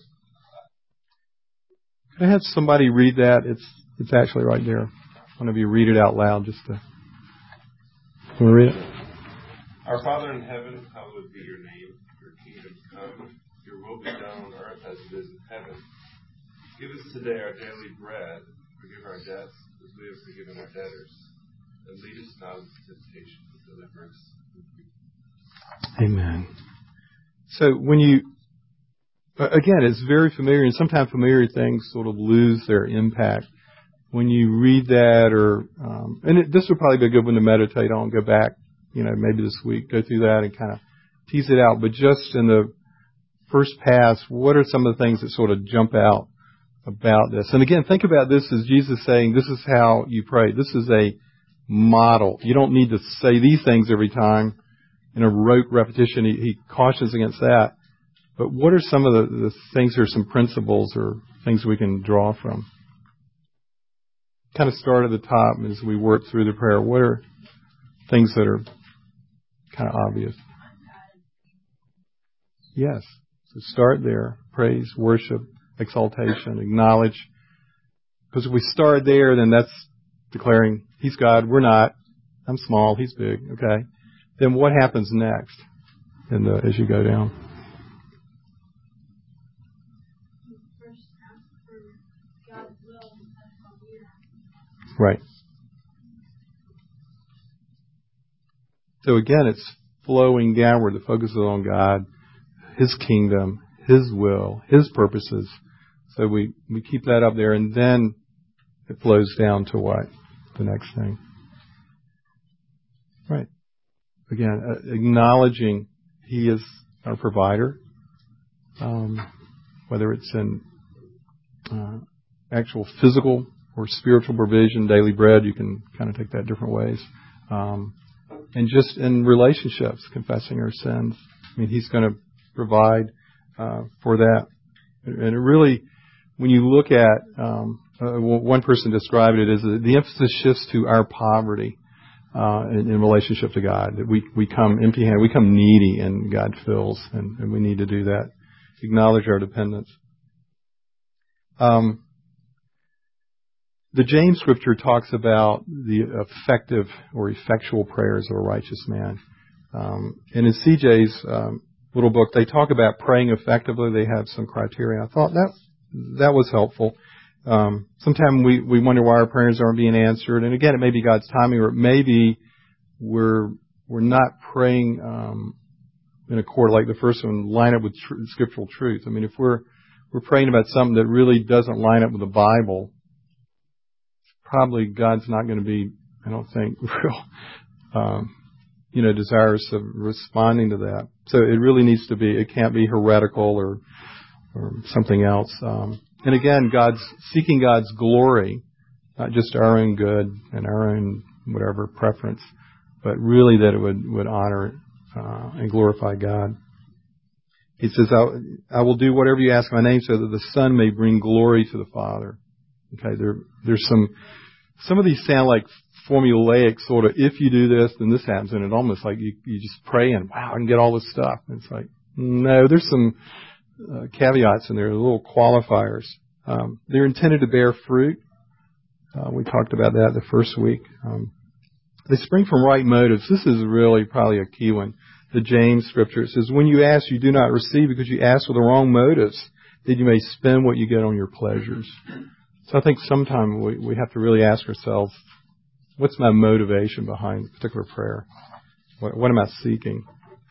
Can I have somebody read that? It's actually right there. One of you read it out loud, just to. Can we read it? Our Father in heaven, hallowed be your name. Your kingdom come. Your will be done on earth as it is in heaven. Give us today our daily bread. Forgive our debts as we have forgiven our debtors. And lead us not into temptation, but deliver us from evil. Amen. So again, it's very familiar, and sometimes familiar things sort of lose their impact. When you read that, this would probably be a good one to meditate on, go back, maybe this week, go through that and kind of tease it out. But just in the first pass, what are some of the things that sort of jump out about this? And again, think about this as Jesus saying, this is how you pray. This is a model. You don't need to say these things every time in a rote repetition. He cautions against that. But what are some of the things, or some principles or things we can draw from? Kind of start at the top as we work through the prayer. What are things that are kind of obvious? Yes. So start there. Praise, worship, exaltation, acknowledge. Because if we start there, then that's declaring He's God, we're not. I'm small, He's big. Okay. Then what happens next as you go down? Right. So again, it's flowing downward. The focus is on God, His kingdom, His will, His purposes. So we keep that up there, and then it flows down to what? The next thing. Right. Again, acknowledging He is our provider, whether it's in actual physical or spiritual provision, daily bread. You can kind of take that different ways. And just in relationships, confessing our sins. I mean, He's going to provide for that. And it really, when you look at, one person described it as the emphasis shifts to our poverty in relationship to God. That we come empty-handed, we come needy, and God fills, and we need to do that. Acknowledge our dependence. The James scripture talks about the effective or effectual prayers of a righteous man. And in CJ's little book, they talk about praying effectively. They have some criteria. I thought that was helpful. Sometimes we wonder why our prayers aren't being answered. And again, it may be God's timing, or it may be we're not praying in accord, like the first one, line up with scriptural truth. I mean, if we're praying about something that really doesn't line up with the Bible, probably God's not going to be, I don't think, real, desirous of responding to that. So it really needs to be, it can't be heretical or something else. And again, seeking God's glory, not just our own good and our own whatever preference, but really that it would honor and glorify God. He says, I will do whatever you ask in my name so that the Son may bring glory to the Father. Okay, there's some of these sound like formulaic sort of, if you do this, then this happens, and it almost like you just pray and wow, I can get all this stuff. And it's like, no, there's some caveats in there, little qualifiers. They're intended to bear fruit. We talked about that the first week. They spring from right motives. This is really probably a key one. The James scripture, it says, when you ask, you do not receive because you ask with the wrong motives, that you may spend what you get on your pleasures. So I think sometimes we have to really ask ourselves, what's my motivation behind a particular prayer? What am I seeking?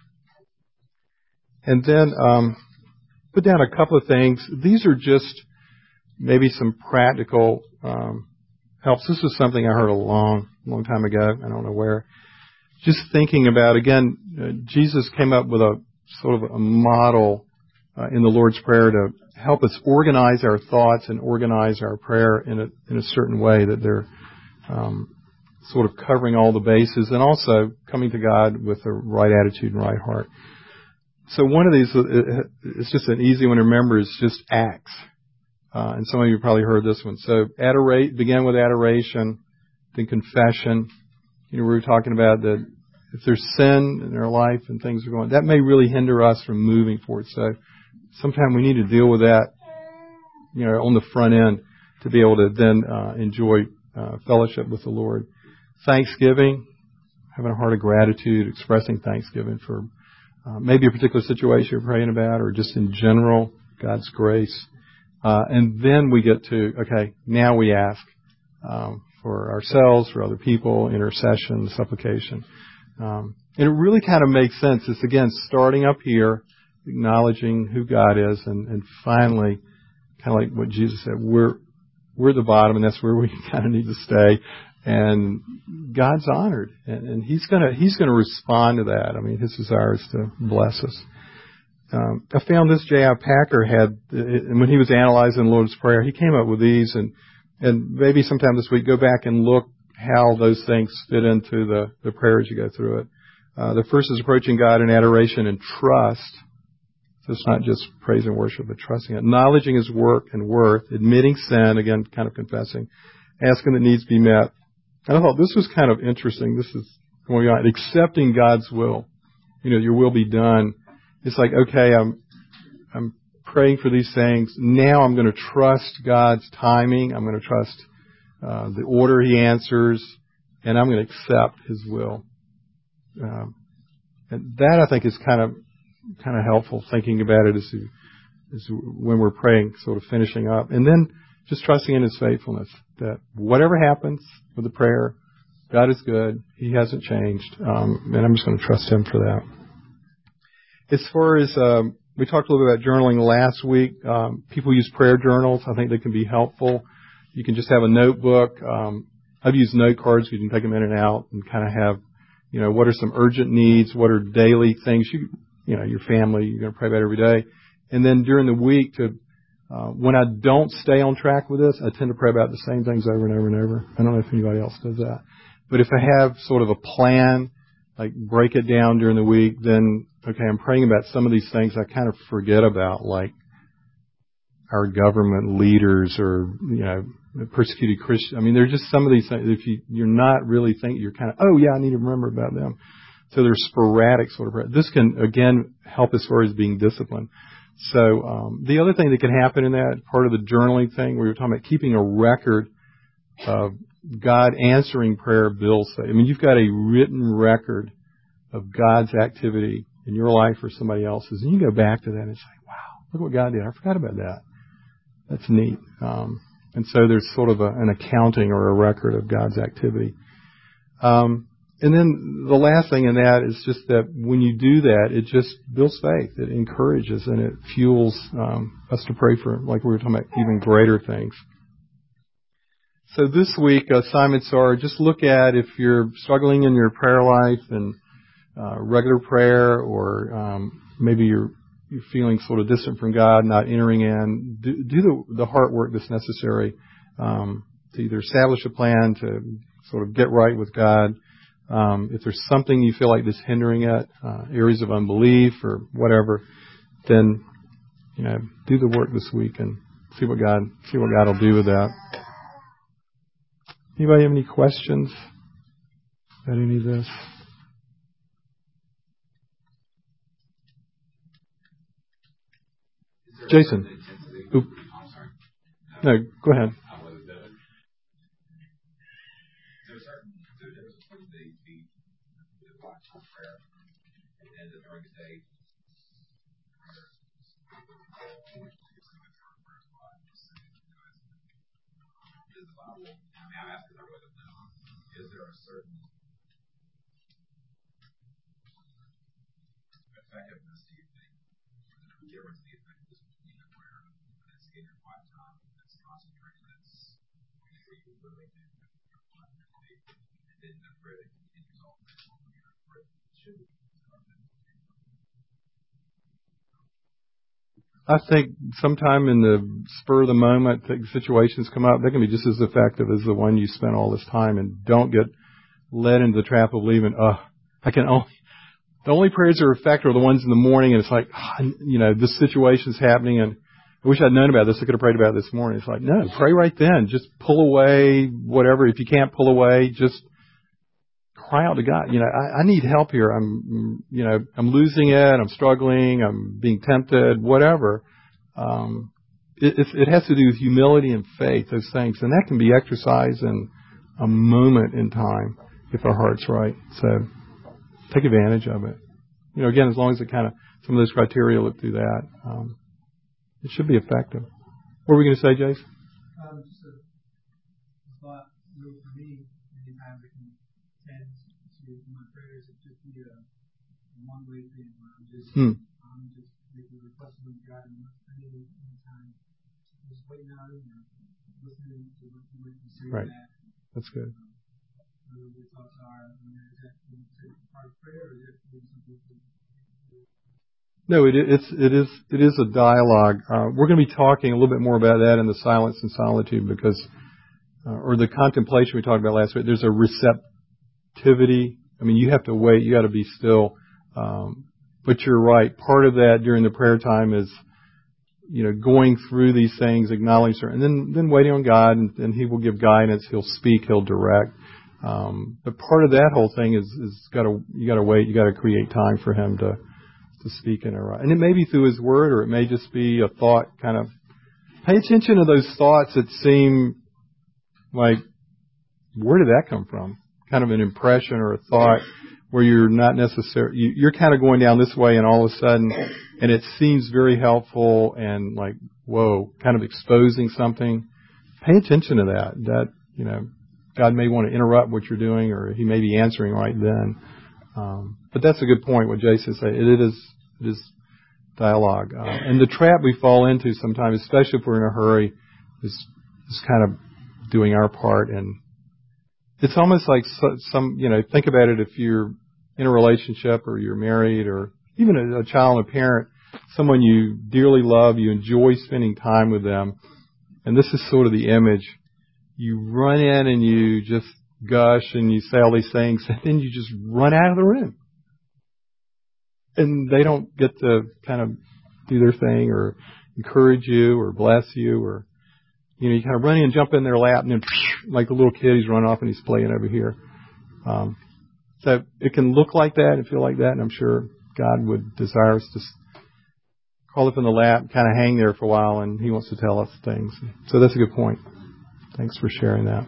And then put down a couple of things. These are just maybe some practical helps. This was something I heard a long time ago. I don't know where. Just thinking about, again, Jesus came up with a sort of a model in the Lord's Prayer to help us organize our thoughts and organize our prayer in a certain way that they're sort of covering all the bases and also coming to God with the right attitude and right heart. So one of these, it's just an easy one to remember, is just acts. And some of you probably heard this one. So begin with adoration, then confession. We were talking about that if there's sin in our life and things are going, that may really hinder us from moving forward. So sometimes we need to deal with that, on the front end to be able to then enjoy fellowship with the Lord. Thanksgiving, having a heart of gratitude, expressing thanksgiving for maybe a particular situation you're praying about, or just in general, God's grace. And then we get to, okay, now we ask for ourselves, for other people, intercession, supplication. And it really kind of makes sense. It's, again, starting up here, acknowledging who God is, and finally, kind of like what Jesus said, we're the bottom, and that's where we kind of need to stay. And God's honored, and He's gonna respond to that. I mean, His desire is to bless us. I found this J.I. Packer had, when he was analyzing the Lord's Prayer, he came up with these, and maybe sometime this week, go back and look how those things fit into the prayer as you go through it. The first is approaching God in adoration and trust. So it's not just praise and worship, but trusting it. Acknowledging His work and worth. Admitting sin, again, kind of confessing. Asking that needs be met. And I thought this was kind of interesting. This is going on. Accepting God's will. Your will be done. It's like, okay, I'm praying for these things. Now I'm going to trust God's timing. I'm going to trust the order He answers, and I'm going to accept His will. And that, I think, is kind of helpful, thinking about it as when we're praying, sort of finishing up. And then just trusting in His faithfulness, that whatever happens with the prayer, God is good. He hasn't changed. And I'm just going to trust Him for that. As far as, we talked a little bit about journaling last week. People use prayer journals. I think they can be helpful. You can just have a notebook. I've used note cards. You can take them in and out and kind of have, what are some urgent needs? What are daily things your family, you're going to pray about every day. And then during the week, when I don't stay on track with this, I tend to pray about the same things over and over and over. I don't know if anybody else does that. But if I have sort of a plan, like break it down during the week, then, okay, I'm praying about some of these things I kind of forget about, like our government leaders or, persecuted Christians. I mean, there's just some of these things, if you're not really thinking, you're kind of, oh yeah, I need to remember about them. So there's sporadic sort of prayer. This can, again, help as far as being disciplined. So the other thing that can happen in that, part of the journaling thing, we were talking about keeping a record of God answering prayer, Bill said. I mean, you've got a written record of God's activity in your life or somebody else's, and you go back to that and say, wow, look what God did. I forgot about that. That's neat. And so there's sort of an accounting or a record of God's activity. And then the last thing in that is just that when you do that, it just builds faith. It encourages and it fuels us to pray for, like we were talking about, even greater things. So this week, assignments are just look at if you're struggling in your prayer life and regular prayer, or maybe you're feeling sort of distant from God, not entering in. Do the heart work that's necessary to either establish a plan to sort of get right with God. If there's something you feel like is hindering it, areas of unbelief or whatever, then do the work this week and see what God will do with that. Anybody have any questions about any of this? Jason. Oop. No, go ahead. Is there a certain effectiveness, do you think, or the difference in the effectiveness between a prayer that's in your quiet time, that's concentrated, that's where you really do and then the prayer that continues on when you're afraid? I think sometime in the spur of the moment, situations come up. They can be just as effective as the one you spent all this time, and don't get led into the trap of believing, the only prayers that are effective are the ones in the morning, and it's like, this situation's happening, and I wish I'd known about this. I could have prayed about it this morning. It's like, no, pray right then. Just pull away, whatever. If you can't pull away, just cry out to God. I need help here. I'm losing it. I'm struggling. I'm being tempted, whatever. It has to do with humility and faith, those things. And that can be exercised in a moment in time if our heart's right. So take advantage of it. Again, as long as it kind of, some of those criteria look through that, it should be effective. What were we going to say, Jace? Just a thought, for me, many times it can tend to, my prayers, it just be a one-way thing where I'm just making requests with God and spending time just waiting out and listening to what you might be saying. Right. That's good. Your thoughts are, is that part of prayer, or is it something? No, it is a dialogue. We're going to be talking a little bit more about that in the silence and solitude, because, or the contemplation we talked about last week. There's a receptivity. I mean, you have to wait. You got to be still. But you're right. Part of that during the prayer time is, going through these things, acknowledging, and then waiting on God, and He will give guidance. He'll speak. He'll direct. But part of that whole thing is you got to wait. You got to create time for Him to speak in it. And it may be through His Word, or it may just be a thought. Kind of pay attention to those thoughts that seem like, where did that come from? Kind of an impression or a thought where you're not necessarily, you're kind of going down this way, and all of a sudden, and it seems very helpful and like, whoa, kind of exposing something. Pay attention to that. That, God may want to interrupt what you're doing, or He may be answering right then. But that's a good point, what Jason said. It is dialogue. And the trap we fall into sometimes, especially if we're in a hurry, is kind of doing our part. And it's almost like think about it if you're in a relationship, or you're married, or even a child, a parent, someone you dearly love, you enjoy spending time with them. And this is sort of the image. You run in and you just gush and you say all these things, and then you just run out of the room. And they don't get to kind of do their thing or encourage you or bless you, or, you kind of run in and jump in their lap, and then like the little kid, he's run off and he's playing over here. So it can look like that and feel like that, and I'm sure God would desire us to crawl up in the lap, kind of hang there for a while, and He wants to tell us things. So that's a good point. Thanks for sharing that.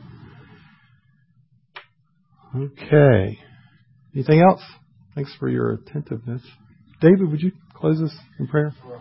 Okay. Anything else? Thanks for your attentiveness. David, would you close us in prayer?